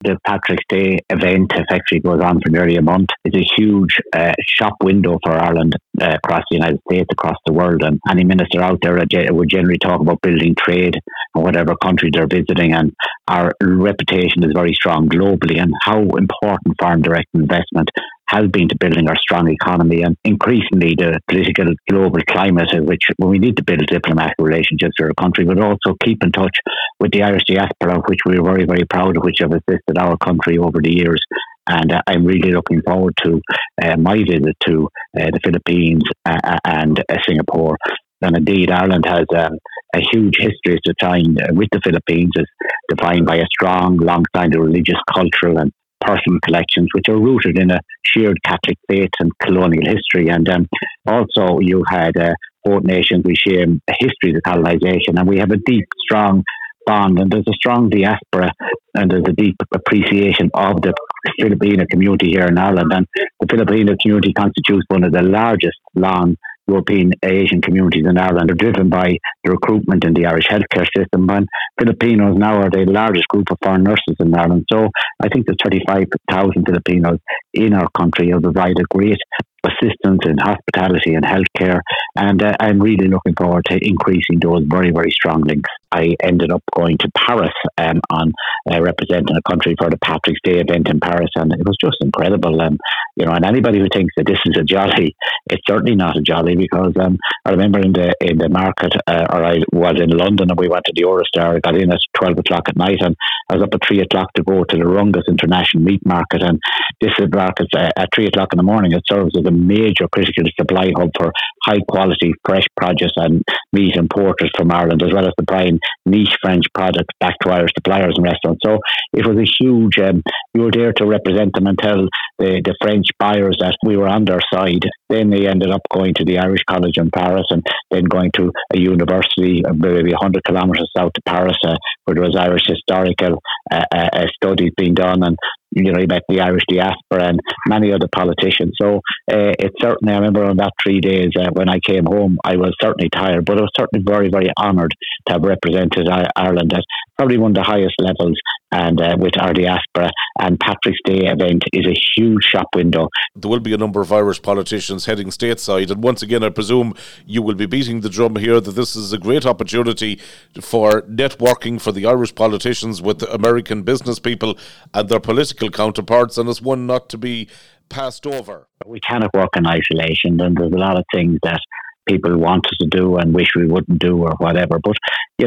the Patrick's Day event effectively goes on for nearly a month. It's a huge shop window for Ireland across the United States, across the world. And any minister out there would generally talk about building trade in whatever country they're visiting. And our reputation is very strong globally, and how important foreign direct investment has been to building our strong economy, and increasingly the political global climate in which we need to build diplomatic relationships with our country, but also keep in touch with the Irish diaspora, which we're very, very proud of, which have assisted our country over the years. And I'm really looking forward to my visit to the Philippines and Singapore. And indeed, Ireland has a huge history as defined with the Philippines, is defined by a strong, long-standing religious, cultural and personal collections, which are rooted in a shared Catholic faith and colonial history. And also you had both nations, we share a history of colonisation, and we have a deep, strong bond, and there's a strong diaspora, and there's a deep appreciation of the Filipino community here in Ireland. And the Filipino community constitutes one of the largest European Asian communities in Ireland, are driven by the recruitment in the Irish healthcare system, and Filipinos now are the largest group of foreign nurses in Ireland. So I think there's 35,000 Filipinos in our country who provide a great assistance in hospitality and healthcare, and I'm really looking forward to increasing those very, very strong links. I ended up going to Paris on representing a country for the Patrick's Day event in Paris, and it was just incredible. And anybody who thinks that this is a jolly, it's certainly not a jolly, because I remember in the market, or I was in London, and we went to the Eurostar. I got in at 12 o'clock at night, and I was up at 3 o'clock to go to the Rungus International Meat Market. And this market at 3 o'clock in the morning, it serves as a major critical supply hub for high quality fresh produce and meat importers from Ireland, as well as supplying niche French products back to Irish suppliers and restaurants. So it was a huge, we were there to represent them and tell the French buyers that we were on their side. Then they ended up going to the Irish College in Paris, and then going to a university maybe 100 kilometres south to Paris, where there was Irish historical studies being done, and he met the Irish diaspora and many other politicians. So it certainly, I remember on that 3 days when I came home, I was certainly tired, but I was certainly very, very honoured to have represented Ireland at probably one of the highest levels, and with our diaspora. And Patrick's Day event is a huge shop window. There will be a number of Irish politicians heading stateside, and once again I presume you will be beating the drum here that this is a great opportunity for networking for the Irish politicians with American business people and their political counterparts, and it's one not to be passed over. We cannot work in isolation, and there's a lot of things that people want us to do and wish we wouldn't do or whatever. But,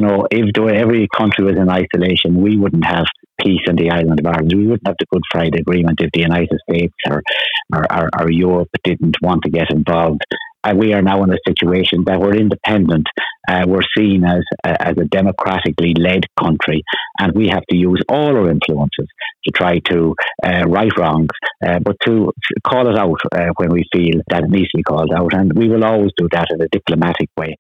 if every country was in isolation, we wouldn't have peace in the island of Ireland. We wouldn't have the Good Friday Agreement if the United States or Europe didn't want to get involved. And we are now in a situation that we're independent. We're seen as a democratically led country, and we have to use all our influences to try to right wrongs, but to call it out when we feel that it needs to be called out. And we will always do that in a diplomatic way.